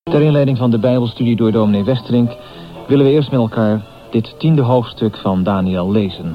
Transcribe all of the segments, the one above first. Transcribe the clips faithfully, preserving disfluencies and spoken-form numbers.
Ter inleiding van de Bijbelstudie door dominee Westerink willen we eerst met elkaar dit tiende hoofdstuk van Daniel lezen.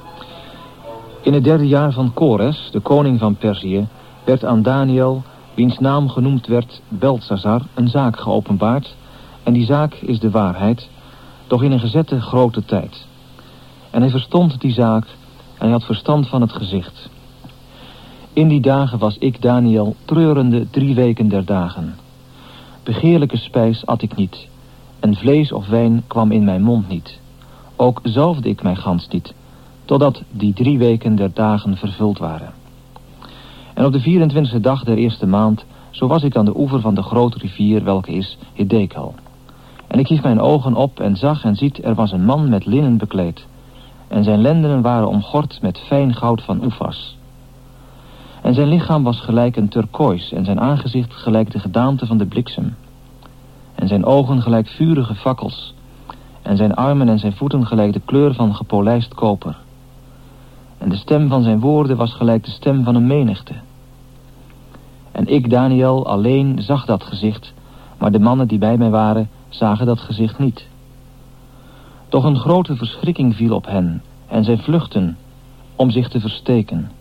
In het derde jaar van Kores, de koning van Perzië, werd aan Daniel, wiens naam genoemd werd Beltsazar, een zaak geopenbaard, en die zaak is de waarheid, doch in een gezette grote tijd. En hij verstond die zaak en hij had verstand van het gezicht. In die dagen was ik, Daniel, treurende drie weken der dagen. Begeerlijke spijs at ik niet, en vlees of wijn kwam in mijn mond niet. Ook zalfde ik mij gans niet, totdat die drie weken der dagen vervuld waren. En op de vierentwintigste dag der eerste maand, zo was ik aan de oever van de grote rivier, welke is Hiddekel. En ik hief mijn ogen op en zag en ziet, er was een man met linnen bekleed. En zijn lendenen waren omgord met fijn goud van Oefas. En zijn lichaam was gelijk een turkoois, en zijn aangezicht gelijk de gedaante van de bliksem. En zijn ogen gelijk vurige fakkels, en zijn armen en zijn voeten gelijk de kleur van gepolijst koper. En de stem van zijn woorden was gelijk de stem van een menigte. En ik, Daniel, alleen zag dat gezicht, maar de mannen die bij mij waren, zagen dat gezicht niet. Doch een grote verschrikking viel op hen, en zij vluchtten, om zich te versteken.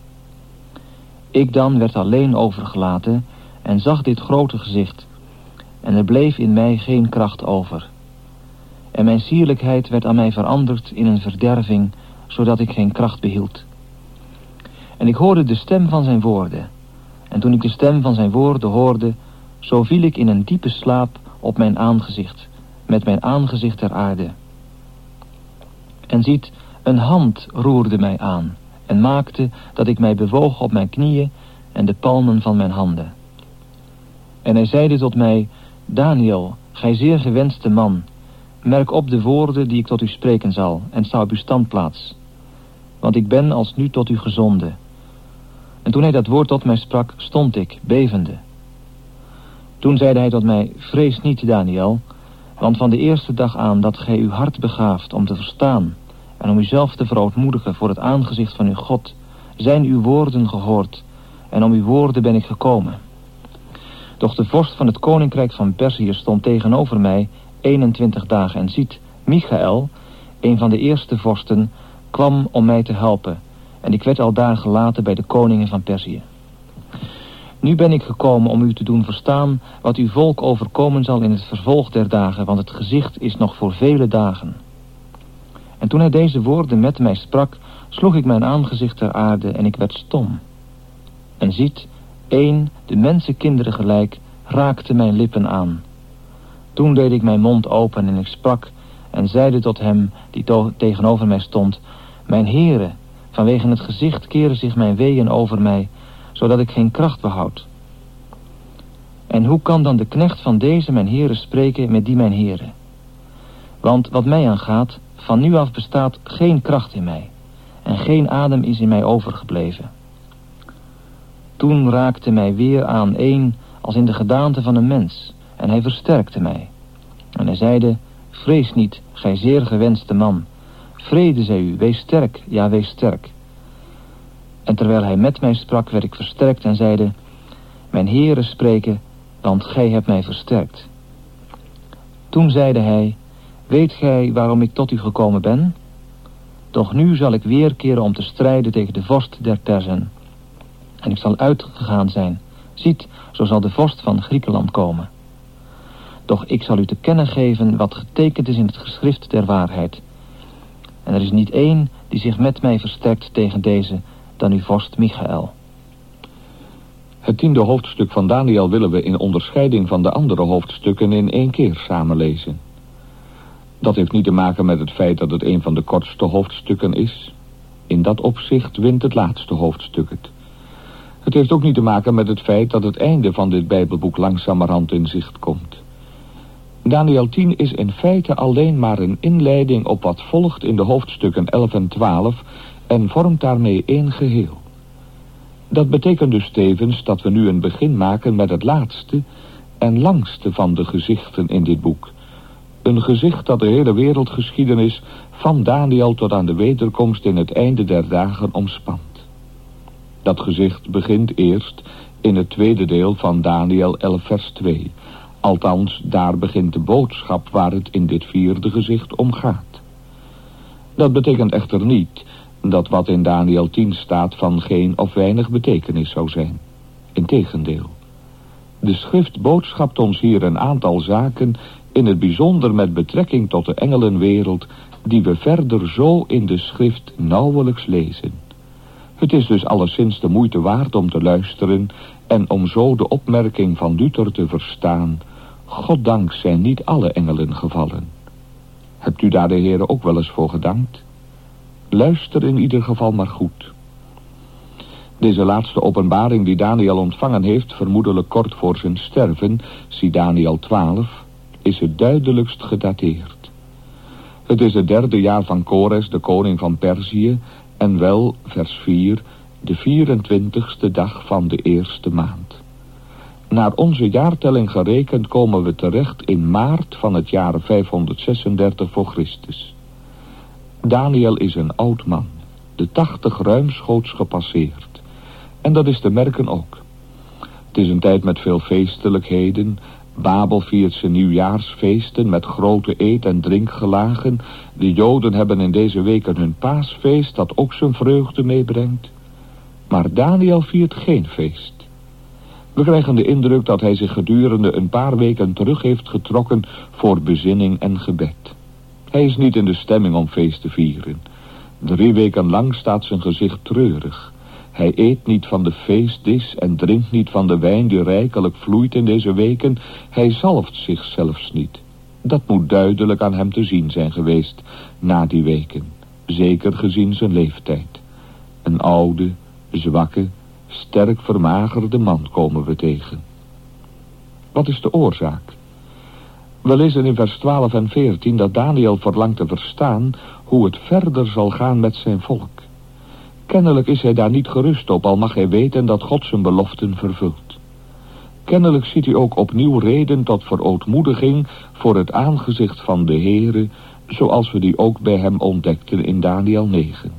Ik dan werd alleen overgelaten, en zag dit grote gezicht, en er bleef in mij geen kracht over. En mijn sierlijkheid werd aan mij veranderd in een verderving, zodat ik geen kracht behield. En ik hoorde de stem van zijn woorden. En toen ik de stem van zijn woorden hoorde, zo viel ik in een diepe slaap op mijn aangezicht, met mijn aangezicht ter aarde. En ziet, een hand roerde mij aan, en maakte dat ik mij bewoog op mijn knieën en de palmen van mijn handen. En hij zeide tot mij, Daniel, gij zeer gewenste man, merk op de woorden die ik tot u spreken zal, en sta op uw standplaats. Want ik ben als nu tot u gezonden. En toen hij dat woord tot mij sprak, stond ik, bevende. Toen zeide hij tot mij, vrees niet, Daniel, want van de eerste dag aan dat gij uw hart begaaft om te verstaan en om uzelf te verootmoedigen voor het aangezicht van uw God, zijn uw woorden gehoord, en om uw woorden ben ik gekomen. Doch de vorst van het koninkrijk van Perzië stond tegenover mij eenentwintig dagen, en ziet, Michael, een van de eerste vorsten, kwam om mij te helpen, en ik werd aldaar gelaten bij de koningen van Perzië. Nu ben ik gekomen om u te doen verstaan wat uw volk overkomen zal in het vervolg der dagen, want het gezicht is nog voor vele dagen. En toen hij deze woorden met mij sprak, sloeg ik mijn aangezicht ter aarde en ik werd stom. En ziet, één, de mensenkinderen gelijk, raakte mijn lippen aan. Toen deed ik mijn mond open en ik sprak en zeide tot hem die to- tegenover mij stond, mijn Heere, vanwege het gezicht keren zich mijn weeën over mij, zodat ik geen kracht behoud. En hoe kan dan de knecht van deze mijn Heere spreken met die mijn Heere? Want wat mij aangaat, van nu af bestaat geen kracht in mij, en geen adem is in mij overgebleven. Toen raakte mij weer aan een als in de gedaante van een mens, en hij versterkte mij. En hij zeide, vrees niet, gij zeer gewenste man. Vrede zij u, wees sterk, ja wees sterk. En terwijl hij met mij sprak, werd ik versterkt en zeide, mijn Heere spreken, want gij hebt mij versterkt. Toen zeide hij, weet gij waarom ik tot u gekomen ben? Doch nu zal ik weerkeren om te strijden tegen de vorst der Perzen. En ik zal uitgegaan zijn. Ziet, zo zal de vorst van Griekenland komen. Doch ik zal u te kennen geven wat getekend is in het geschrift der waarheid. En er is niet één die zich met mij versterkt tegen deze, dan uw vorst Michael. Het tiende hoofdstuk van Daniel willen we in onderscheiding van de andere hoofdstukken in één keer samenlezen. Dat heeft niet te maken met het feit dat het een van de kortste hoofdstukken is. In dat opzicht wint het laatste hoofdstuk het. Het heeft ook niet te maken met het feit dat het einde van dit Bijbelboek langzamerhand in zicht komt. Daniel tien is in feite alleen maar een inleiding op wat volgt in de hoofdstukken elf en twaalf en vormt daarmee één geheel. Dat betekent dus tevens dat we nu een begin maken met het laatste en langste van de gezichten in dit boek. Een gezicht dat de hele wereldgeschiedenis van Daniel tot aan de wederkomst in het einde der dagen omspant. Dat gezicht begint eerst in het tweede deel van Daniel elf vers twee, Althans, daar begint de boodschap waar het in dit vierde gezicht om gaat. Dat betekent echter niet dat wat in Daniël tien staat van geen of weinig betekenis zou zijn. Integendeel. De schrift boodschapt ons hier een aantal zaken, in het bijzonder met betrekking tot de engelenwereld, die we verder zo in de schrift nauwelijks lezen. Het is dus alleszins de moeite waard om te luisteren en om zo de opmerking van Luther te verstaan: Goddank zijn niet alle engelen gevallen. Hebt u daar de Heere ook wel eens voor gedankt? Luister in ieder geval maar goed. Deze laatste openbaring die Daniël ontvangen heeft, vermoedelijk kort voor zijn sterven, zie Daniël twaalf, is het duidelijkst gedateerd. Het is het derde jaar van Kores, de koning van Perzië, en wel, vers vier, de vierentwintigste dag van de eerste maand. Naar onze jaartelling gerekend komen we terecht in maart van het jaar vijfhonderdzesendertig voor Christus. Daniël is een oud man, de tachtig ruimschoots gepasseerd. En dat is te merken ook. Het is een tijd met veel feestelijkheden. Babel viert zijn nieuwjaarsfeesten met grote eet- en drinkgelagen. De Joden hebben in deze weken hun paasfeest, dat ook zijn vreugde meebrengt. Maar Daniël viert geen feest. We krijgen de indruk dat hij zich gedurende een paar weken terug heeft getrokken voor bezinning en gebed. Hij is niet in de stemming om feest te vieren. Drie weken lang staat zijn gezicht treurig. Hij eet niet van de feestdis en drinkt niet van de wijn die rijkelijk vloeit in deze weken. Hij zalft zich zelfs niet. Dat moet duidelijk aan hem te zien zijn geweest na die weken. Zeker gezien zijn leeftijd. Een oude, zwakke, sterk vermagerde man komen we tegen. Wat is de oorzaak? We lezen in vers twaalf en veertien dat Daniël verlangt te verstaan hoe het verder zal gaan met zijn volk. Kennelijk is hij daar niet gerust op, al mag hij weten dat God zijn beloften vervult. Kennelijk ziet hij ook opnieuw reden tot verootmoediging voor het aangezicht van de Heere, zoals we die ook bij hem ontdekten in Daniël negen.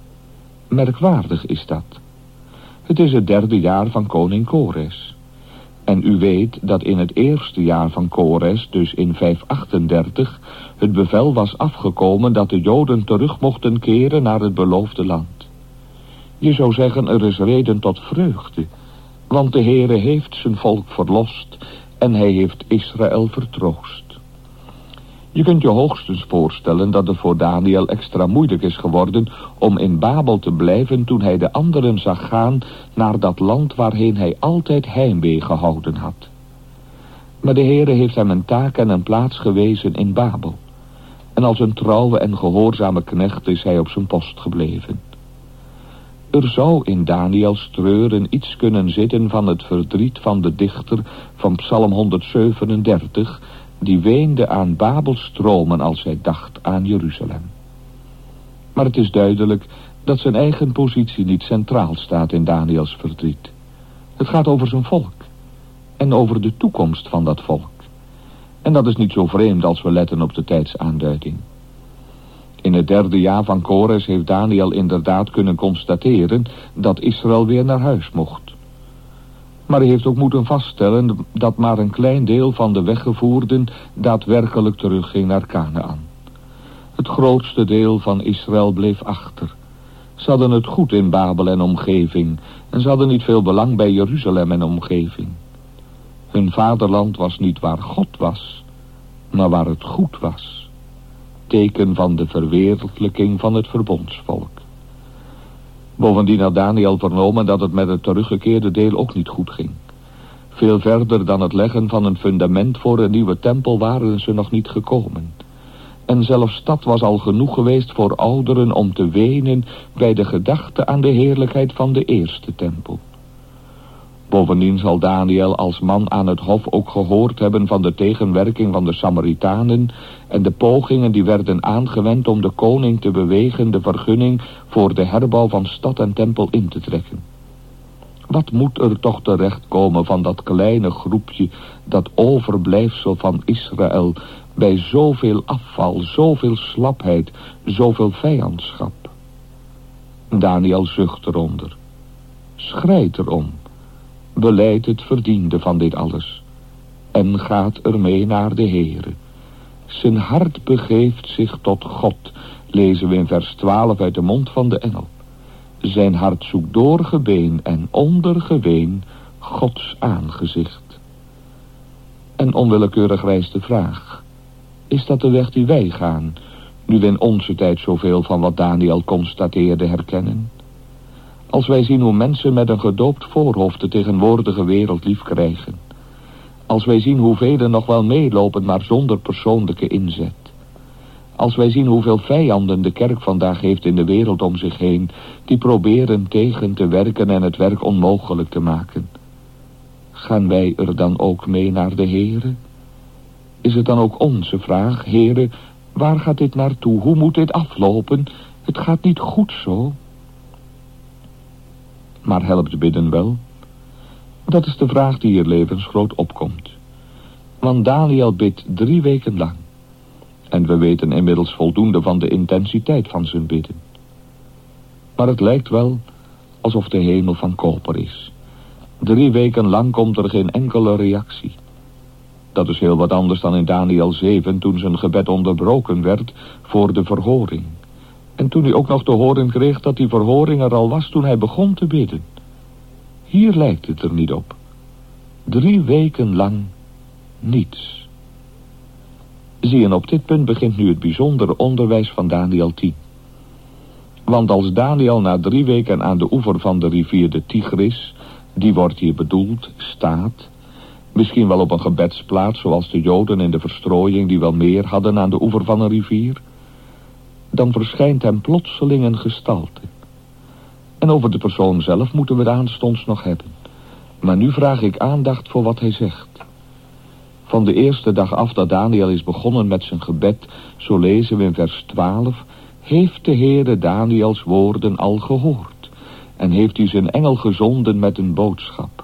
Merkwaardig is dat. Het is het derde jaar van koning Kores. En u weet dat in het eerste jaar van Kores, dus in vijfhonderdachtendertig, het bevel was afgekomen dat de Joden terug mochten keren naar het beloofde land. Je zou zeggen, er is reden tot vreugde, want de Heere heeft zijn volk verlost en hij heeft Israël vertroost. Je kunt je hoogstens voorstellen dat het voor Daniël extra moeilijk is geworden om in Babel te blijven toen hij de anderen zag gaan naar dat land waarheen hij altijd heimwee gehouden had. Maar de Heere heeft hem een taak en een plaats gewezen in Babel. En als een trouwe en gehoorzame knecht is hij op zijn post gebleven. Er zou in Daniëls treuren iets kunnen zitten van het verdriet van de dichter van Psalm honderdzevenendertig, die weende aan Babels stromen als hij dacht aan Jeruzalem. Maar het is duidelijk dat zijn eigen positie niet centraal staat in Daniëls verdriet. Het gaat over zijn volk en over de toekomst van dat volk. En dat is niet zo vreemd als we letten op de tijdsaanduiding. In het derde jaar van Kores heeft Daniël inderdaad kunnen constateren dat Israël weer naar huis mocht. Maar hij heeft ook moeten vaststellen dat maar een klein deel van de weggevoerden daadwerkelijk terugging naar Kanaan. Het grootste deel van Israël bleef achter. Ze hadden het goed in Babel en omgeving en ze hadden niet veel belang bij Jeruzalem en omgeving. Hun vaderland was niet waar God was, maar waar het goed was. Teken van de verwereldlijking van het verbondsvolk. Bovendien had Daniël vernomen dat het met het teruggekeerde deel ook niet goed ging. Veel verder dan het leggen van een fundament voor een nieuwe tempel waren ze nog niet gekomen. En zelfs dat was al genoeg geweest voor ouderen om te wenen bij de gedachte aan de heerlijkheid van de eerste tempel. Bovendien zal Daniël als man aan het hof ook gehoord hebben van de tegenwerking van de Samaritanen en de pogingen die werden aangewend om de koning te bewegen de vergunning voor de herbouw van stad en tempel in te trekken. Wat moet er toch terechtkomen van dat kleine groepje, dat overblijfsel van Israël, bij zoveel afval, zoveel slapheid, zoveel vijandschap? Daniël zucht eronder, schrijt erom, belijdt het verdiende van dit alles en gaat ermee naar de Heere. Zijn hart begeeft zich tot God, lezen we in vers twaalf uit de mond van de engel. Zijn hart zoekt door gebeen en onder geween Gods aangezicht. En onwillekeurig rijst de vraag: is dat de weg die wij gaan, nu we in onze tijd zoveel van wat Daniel constateerde herkennen? Als wij zien hoe mensen met een gedoopt voorhoofd de tegenwoordige wereld lief krijgen. Als wij zien hoe velen nog wel meelopen, maar zonder persoonlijke inzet. Als wij zien hoeveel vijanden de kerk vandaag heeft in de wereld om zich heen, die proberen tegen te werken en het werk onmogelijk te maken. Gaan wij er dan ook mee naar de Heere? Is het dan ook onze vraag: Heere, waar gaat dit naartoe? Hoe moet dit aflopen? Het gaat niet goed zo. Maar helpt bidden wel? Dat is de vraag die hier levensgroot opkomt. Want Daniel bidt drie weken lang. En we weten inmiddels voldoende van de intensiteit van zijn bidden. Maar het lijkt wel alsof de hemel van koper is. Drie weken lang komt er geen enkele reactie. Dat is heel wat anders dan in Daniel zeven, toen zijn gebed onderbroken werd voor de verhoring. En toen hij ook nog te horen kreeg dat die verhoring er al was toen hij begon te bidden. Hier lijkt het er niet op. Drie weken lang niets. Zie je, op dit punt begint nu het bijzondere onderwijs van Daniel tien. Want als Daniel na drie weken aan de oever van de rivier de Tigris, die wordt hier bedoeld, staat, misschien wel op een gebedsplaats zoals de Joden in de verstrooiing die wel meer hadden aan de oever van een rivier, dan verschijnt hem plotseling een gestalte. En over de persoon zelf moeten we het aanstonds nog hebben. Maar nu vraag ik aandacht voor wat hij zegt. Van de eerste dag af dat Daniel is begonnen met zijn gebed, zo lezen we in vers twaalf, heeft de Heere Daniels woorden al gehoord en heeft hij zijn engel gezonden met een boodschap.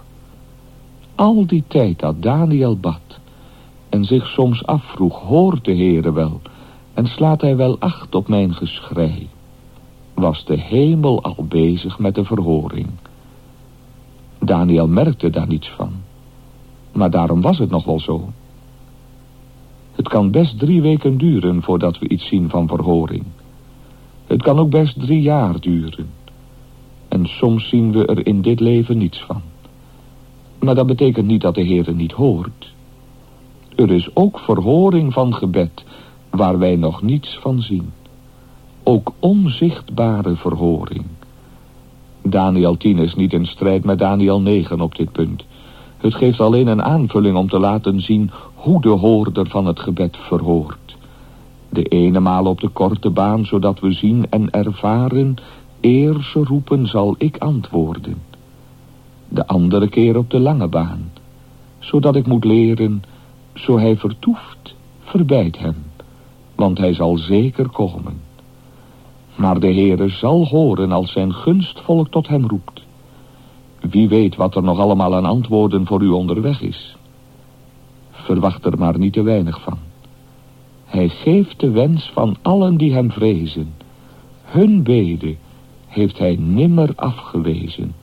Al die tijd dat Daniel bad en zich soms afvroeg, hoort de Heere wel en slaat hij wel acht op mijn geschrei, was de hemel al bezig met de verhoring. Daniel merkte daar niets van, maar daarom was het nog wel zo. Het kan best drie weken duren voordat we iets zien van verhoring. Het kan ook best drie jaar duren. En soms zien we er in dit leven niets van. Maar dat betekent niet dat de Heer niet hoort. Er is ook verhoring van gebed waar wij nog niets van zien. Ook onzichtbare verhoring. Daniel tien is niet in strijd met Daniel negen op dit punt. Het geeft alleen een aanvulling om te laten zien hoe de hoorder van het gebed verhoort. De ene maal op de korte baan, zodat we zien en ervaren, eer ze roepen zal ik antwoorden. De andere keer op de lange baan, zodat ik moet leren, zo hij vertoeft, verbijt hem, want hij zal zeker komen. Maar de Heere zal horen als zijn gunstvolk tot hem roept. Wie weet wat er nog allemaal aan antwoorden voor u onderweg is. Verwacht er maar niet te weinig van. Hij geeft de wens van allen die hem vrezen. Hun bede heeft hij nimmer afgewezen.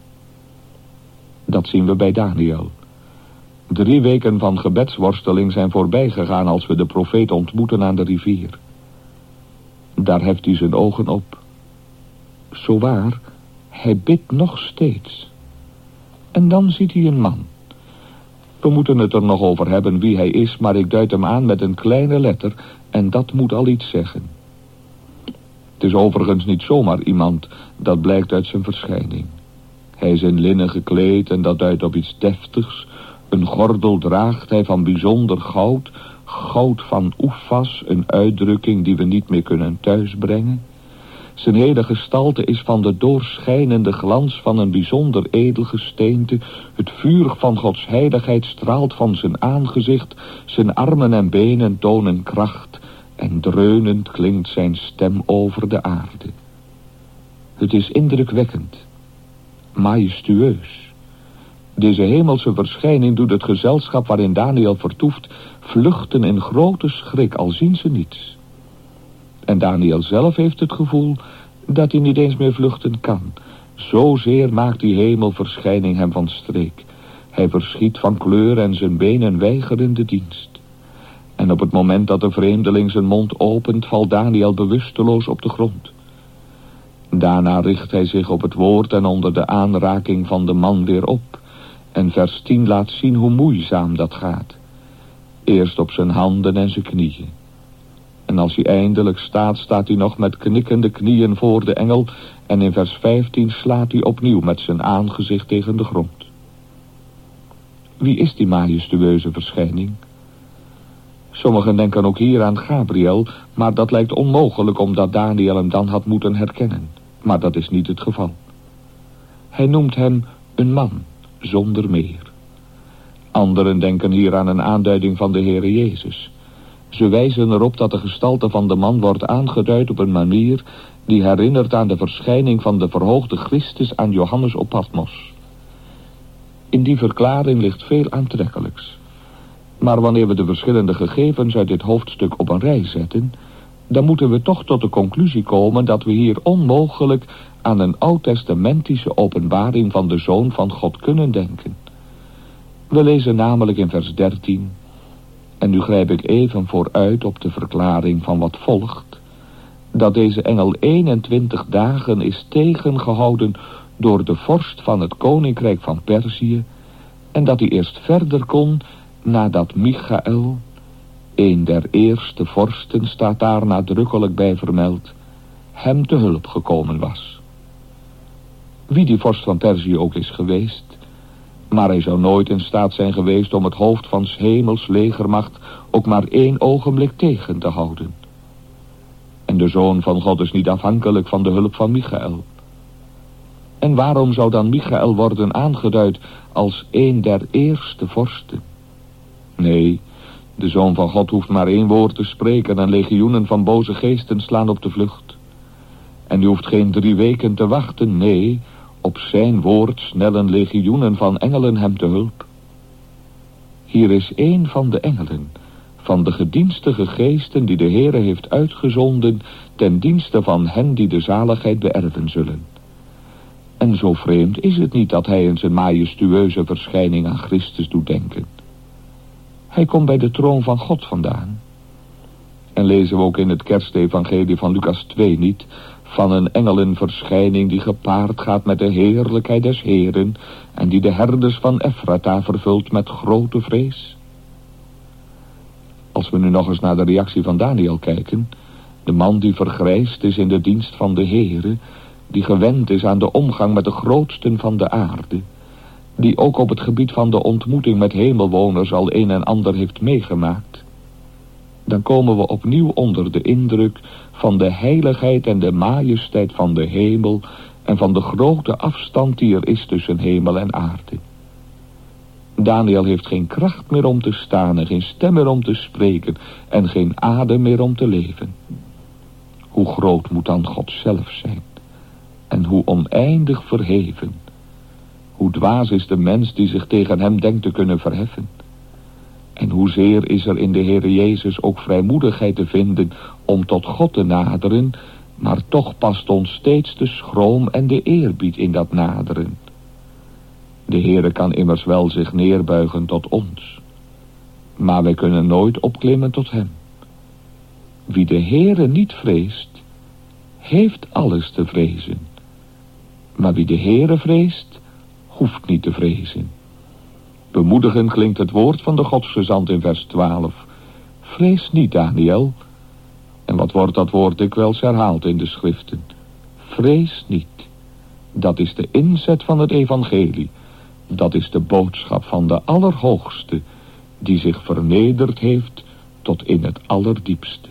Dat zien we bij Daniel. Drie weken van gebedsworsteling zijn voorbij gegaan als we de profeet ontmoeten aan de rivier. Daar heft hij zijn ogen op. Zowaar, hij bidt nog steeds. En dan ziet hij een man. We moeten het er nog over hebben wie hij is, maar ik duid hem aan met een kleine letter en dat moet al iets zeggen. Het is overigens niet zomaar iemand, dat blijkt uit zijn verschijning. Hij is in linnen gekleed en dat duidt op iets deftigs. Een gordel draagt hij van bijzonder goud, goud van Oefas, een uitdrukking die we niet meer kunnen thuisbrengen. Zijn hele gestalte is van de doorschijnende glans van een bijzonder edel gesteente. Het vuur van Gods heiligheid straalt van zijn aangezicht. Zijn armen en benen tonen kracht. En dreunend klinkt zijn stem over de aarde. Het is indrukwekkend. Majestueus. Deze hemelse verschijning doet het gezelschap waarin Daniel vertoeft vluchten in grote schrik, al zien ze niets. En Daniel zelf heeft het gevoel dat hij niet eens meer vluchten kan. Zozeer maakt die hemelverschijning hem van streek. Hij verschiet van kleur en zijn benen weigeren de dienst. En op het moment dat de vreemdeling zijn mond opent, valt Daniel bewusteloos op de grond. Daarna richt hij zich op het woord en onder de aanraking van de man weer op. En vers tien laat zien hoe moeizaam dat gaat. Eerst op zijn handen en zijn knieën. En als hij eindelijk staat, staat hij nog met knikkende knieën voor de engel. En in vers vijftien slaat hij opnieuw met zijn aangezicht tegen de grond. Wie is die majestueuze verschijning? Sommigen denken ook hier aan Gabriel, maar dat lijkt onmogelijk omdat Daniel hem dan had moeten herkennen. Maar dat is niet het geval. Hij noemt hem een man, zonder meer. Anderen denken hier aan een aanduiding van de Heere Jezus. Ze wijzen erop dat de gestalte van de man wordt aangeduid op een manier die herinnert aan de verschijning van de verhoogde Christus aan Johannes op Patmos. In die verklaring ligt veel aantrekkelijks. Maar wanneer we de verschillende gegevens uit dit hoofdstuk op een rij zetten, dan moeten we toch tot de conclusie komen dat we hier onmogelijk aan een oud-testamentische openbaring van de Zoon van God kunnen denken. We lezen namelijk in vers dertien, en nu grijp ik even vooruit op de verklaring van wat volgt, dat deze engel eenentwintig dagen is tegengehouden door de vorst van het koninkrijk van Perzië, en dat hij eerst verder kon nadat Michael, een der eerste vorsten, staat daar nadrukkelijk bij vermeld, hem te hulp gekomen was. Wie die vorst van Perzië ook is geweest, maar hij zou nooit in staat zijn geweest om het hoofd van 's hemels legermacht ook maar één ogenblik tegen te houden. En de Zoon van God is niet afhankelijk van de hulp van Michael. En waarom zou dan Michael worden aangeduid als een der eerste vorsten? Nee, de Zoon van God hoeft maar één woord te spreken en legioenen van boze geesten slaan op de vlucht. En u hoeft geen drie weken te wachten, nee, op zijn woord snellen legioenen van engelen hem te hulp. Hier is één van de engelen, van de gedienstige geesten die de Heere heeft uitgezonden ten dienste van hen die de zaligheid beërven zullen. En zo vreemd is het niet dat hij in zijn majestueuze verschijning aan Christus doet denken. Hij komt bij de troon van God vandaan. En lezen we ook in het kerstevangelie van Lucas twee niet van een engelenverschijning die gepaard gaat met de heerlijkheid des Heeren en die de herders van Ephrata vervult met grote vrees? Als we nu nog eens naar de reactie van Daniel kijken, de man die vergrijsd is in de dienst van de Heere, die gewend is aan de omgang met de grootsten van de aarde, die ook op het gebied van de ontmoeting met hemelwoners al een en ander heeft meegemaakt, dan komen we opnieuw onder de indruk van de heiligheid en de majesteit van de hemel en van de grote afstand die er is tussen hemel en aarde. Daniel heeft geen kracht meer om te staan en geen stem meer om te spreken en geen adem meer om te leven. Hoe groot moet dan God zelf zijn en hoe oneindig verheven. Hoe dwaas is de mens die zich tegen hem denkt te kunnen verheffen. En hoezeer is er in de Heere Jezus ook vrijmoedigheid te vinden om tot God te naderen, maar toch past ons steeds de schroom en de eerbied in dat naderen. De Heere kan immers wel zich neerbuigen tot ons, maar wij kunnen nooit opklimmen tot hem. Wie de Heere niet vreest, heeft alles te vrezen. Maar wie de Heere vreest, hoeft niet te vrezen. Bemoedigend klinkt het woord van de godsgezant in vers twaalf. Vrees niet, Daniel. En wat wordt dat woord dikwijls herhaald in de schriften? Vrees niet. Dat is de inzet van het evangelie. Dat is de boodschap van de Allerhoogste, die zich vernederd heeft tot in het allerdiepste.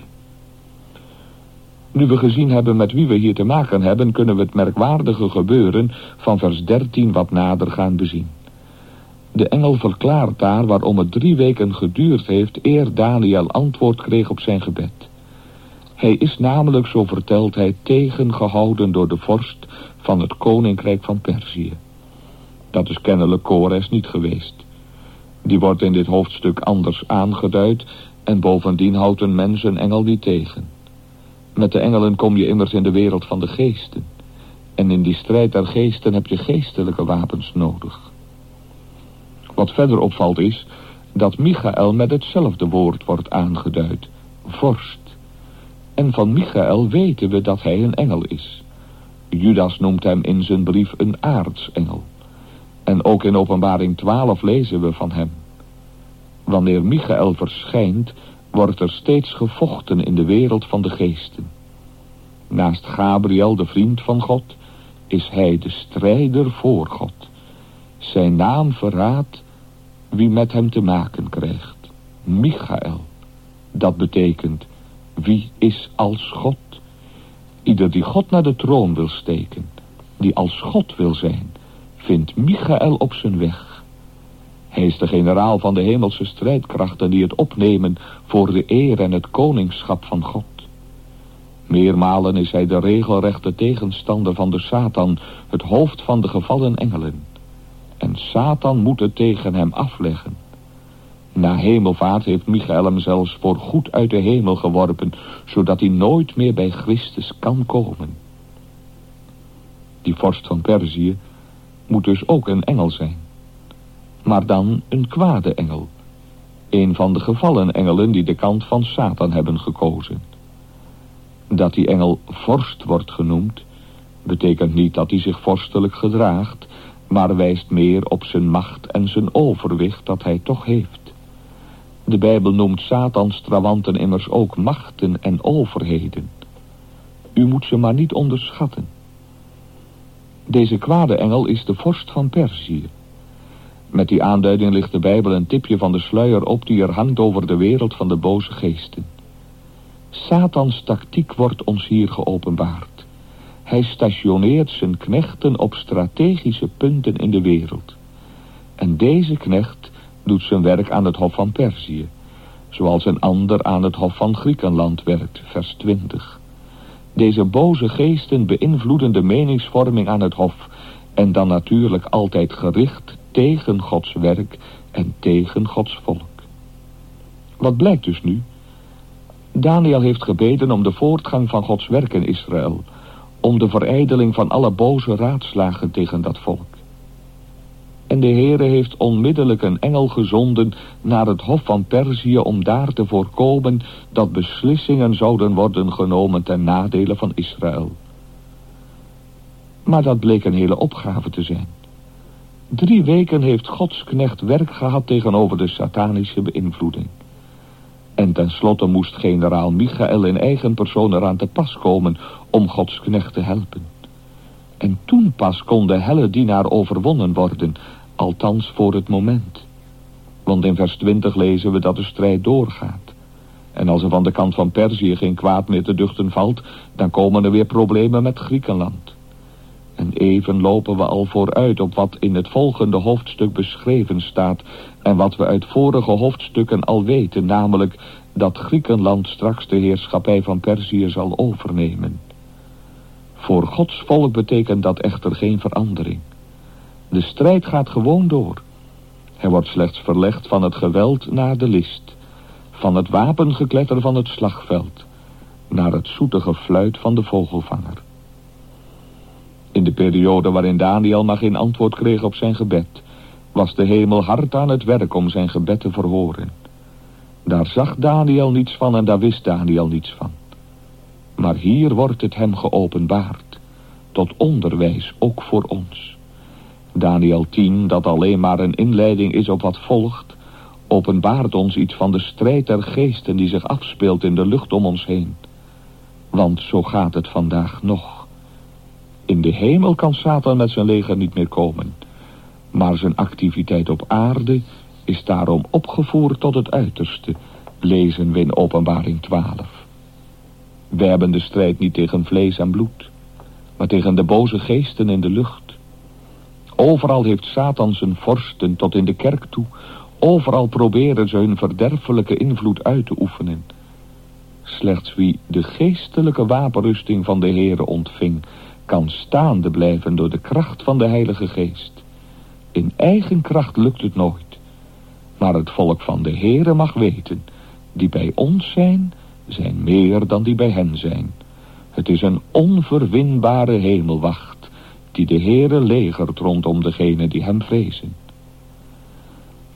Nu we gezien hebben met wie we hier te maken hebben, kunnen we het merkwaardige gebeuren van vers dertien wat nader gaan bezien. De engel verklaart daar waarom het drie weken geduurd heeft eer Daniel antwoord kreeg op zijn gebed. Hij is namelijk, zo vertelt hij, tegengehouden door de vorst van het koninkrijk van Perzië. Dat is kennelijk Kores niet geweest. Die wordt in dit hoofdstuk anders aangeduid en bovendien houdt een mens een engel niet tegen. Met de engelen kom je immers in de wereld van de geesten. En in die strijd der geesten heb je geestelijke wapens nodig. Wat verder opvalt is dat Michael met hetzelfde woord wordt aangeduid, vorst. En van Michael weten we dat hij een engel is. Judas noemt hem in zijn brief een aartsengel. En ook in Openbaring twaalf lezen we van hem. Wanneer Michael verschijnt, wordt er steeds gevochten in de wereld van de geesten. Naast Gabriel, de vriend van God, is hij de strijder voor God. Zijn naam verraadt wie met hem te maken krijgt. Michael, dat betekent, wie is als God? Ieder die God naar de troon wil steken, die als God wil zijn, vindt Michael op zijn weg. Hij is de generaal van de hemelse strijdkrachten die het opnemen voor de eer en het koningschap van God. Meermalen is hij de regelrechte tegenstander van de Satan, het hoofd van de gevallen engelen. En Satan moet het tegen hem afleggen. Na hemelvaart heeft Michael hem zelfs voor goed uit de hemel geworpen, zodat hij nooit meer bij Christus kan komen. Die vorst van Perzië moet dus ook een engel zijn. Maar dan een kwade engel. Een van de gevallen engelen die de kant van Satan hebben gekozen. Dat die engel vorst wordt genoemd, betekent niet dat hij zich vorstelijk gedraagt, maar wijst meer op zijn macht en zijn overwicht dat hij toch heeft. De Bijbel noemt Satans trawanten immers ook machten en overheden. U moet ze maar niet onderschatten. Deze kwade engel is de vorst van Perzië. Met die aanduiding ligt de Bijbel een tipje van de sluier op die er hangt over de wereld van de boze geesten. Satans tactiek wordt ons hier geopenbaard. Hij stationeert zijn knechten op strategische punten in de wereld. En deze knecht doet zijn werk aan het hof van Perzië, zoals een ander aan het hof van Griekenland werkt, vers twintig. Deze boze geesten beïnvloeden de meningsvorming aan het hof, en dan natuurlijk altijd gericht tegen Gods werk en tegen Gods volk. Wat blijkt dus nu? Daniel heeft gebeden om de voortgang van Gods werk in Israël, om de verijdeling van alle boze raadslagen tegen dat volk. En de Heere heeft onmiddellijk een engel gezonden naar het hof van Perzië om daar te voorkomen dat beslissingen zouden worden genomen ten nadele van Israël. Maar dat bleek een hele opgave te zijn. Drie weken heeft Gods knecht werk gehad tegenover de satanische beïnvloeding. En tenslotte moest generaal Michael in eigen persoon eraan te pas komen om Gods knecht te helpen. En toen pas kon de helle dienaar overwonnen worden, althans voor het moment. Want in vers twintig lezen we dat de strijd doorgaat. En als er van de kant van Perzië geen kwaad meer te duchten valt, dan komen er weer problemen met Griekenland. En even lopen we al vooruit op wat in het volgende hoofdstuk beschreven staat en wat we uit vorige hoofdstukken al weten, namelijk dat Griekenland straks de heerschappij van Perzië zal overnemen. Voor Gods volk betekent dat echter geen verandering. De strijd gaat gewoon door. Hij wordt slechts verlegd van het geweld naar de list, van het wapengekletter van het slagveld, naar het zoete gefluit van de vogelvanger. In de periode waarin Daniel maar geen antwoord kreeg op zijn gebed, was de hemel hard aan het werk om zijn gebed te verhoren. Daar zag Daniel niets van en daar wist Daniel niets van. Maar hier wordt het hem geopenbaard, tot onderwijs ook voor ons. Daniel tien, dat alleen maar een inleiding is op wat volgt, openbaart ons iets van de strijd der geesten die zich afspeelt in de lucht om ons heen. Want zo gaat het vandaag nog. In de hemel kan Satan met zijn leger niet meer komen, maar zijn activiteit op aarde is daarom opgevoerd tot het uiterste, lezen we in Openbaring twaalf. Wij hebben de strijd niet tegen vlees en bloed, maar tegen de boze geesten in de lucht. Overal heeft Satan zijn vorsten tot in de kerk toe. Overal proberen ze hun verderfelijke invloed uit te oefenen. Slechts wie de geestelijke wapenrusting van de Heere ontving, kan staande blijven door de kracht van de Heilige Geest. In eigen kracht lukt het nooit. Maar het volk van de Heere mag weten, die bij ons zijn, zijn meer dan die bij hen zijn. Het is een onverwinbare hemelwacht, die de Heere legert rondom degenen die hem vrezen.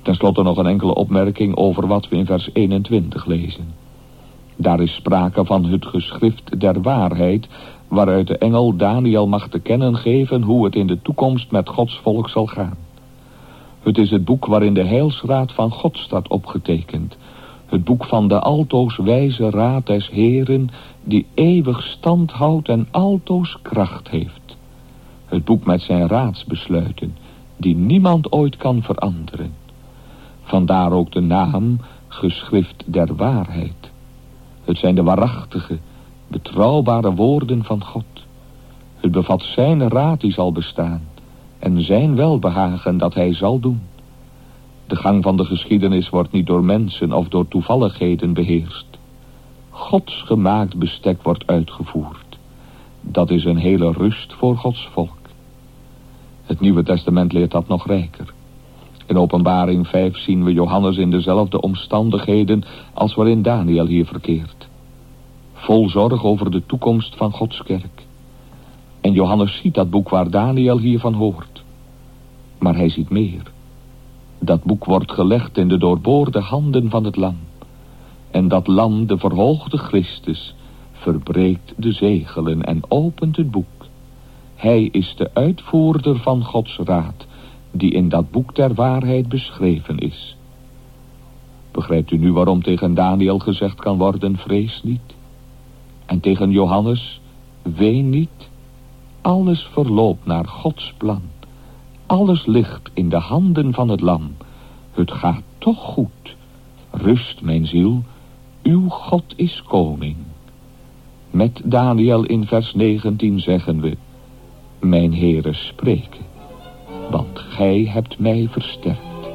Ten slotte nog een enkele opmerking over wat we in vers eenentwintig lezen. Daar is sprake van het geschrift der waarheid, waaruit de engel Daniel mag te kennen geven hoe het in de toekomst met Gods volk zal gaan. Het is het boek waarin de heilsraad van God staat opgetekend. Het boek van de altoos wijze raad des Heren, die eeuwig stand houdt en altoos kracht heeft. Het boek met zijn raadsbesluiten, die niemand ooit kan veranderen. Vandaar ook de naam, geschrift der waarheid. Het zijn de waarachtige, betrouwbare woorden van God. Het bevat zijn raad die zal bestaan en zijn welbehagen dat hij zal doen. De gang van de geschiedenis wordt niet door mensen of door toevalligheden beheerst. Gods gemaakt bestek wordt uitgevoerd. Dat is een hele rust voor Gods volk. Het Nieuwe Testament leert dat nog rijker. In Openbaring vijf zien we Johannes in dezelfde omstandigheden als waarin Daniel hier verkeert. Vol zorg over de toekomst van Gods kerk. En Johannes ziet dat boek waar Daniel hiervan hoort. Maar hij ziet meer. Dat boek wordt gelegd in de doorboorde handen van het lam. En dat lam, de verhoogde Christus, verbreekt de zegelen en opent het boek. Hij is de uitvoerder van Gods raad, die in dat boek der waarheid beschreven is. Begrijpt u nu waarom tegen Daniel gezegd kan worden, vrees niet? En tegen Johannes, ween niet? Alles verloopt naar Gods plan. Alles ligt in de handen van het lam. Het gaat toch goed. Rust, mijn ziel, uw God is koning. Met Daniel in vers negentien zeggen we, mijn Heere spreken, want gij hebt mij versterkt.